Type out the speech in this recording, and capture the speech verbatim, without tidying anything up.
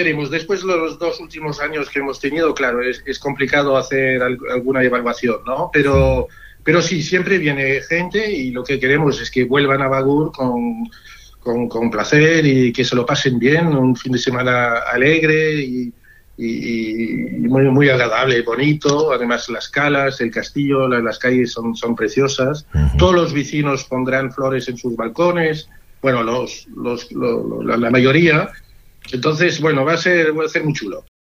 veremos. Después de los dos últimos años que hemos tenido, claro, es, es complicado hacer al, alguna evaluación, ¿no? Pero, pero sí, siempre viene gente y lo que queremos es que vuelvan a Bagur con, con, con placer y que se lo pasen bien, un fin de semana alegre y, y, y muy, muy agradable, bonito. Además, las calas, el castillo, las, las calles son, son preciosas. Uh-huh. Todos los vecinos pondrán flores en sus balcones. Bueno, los, los, los, la, la mayoría. Entonces, bueno, va a ser, va a ser muy chulo.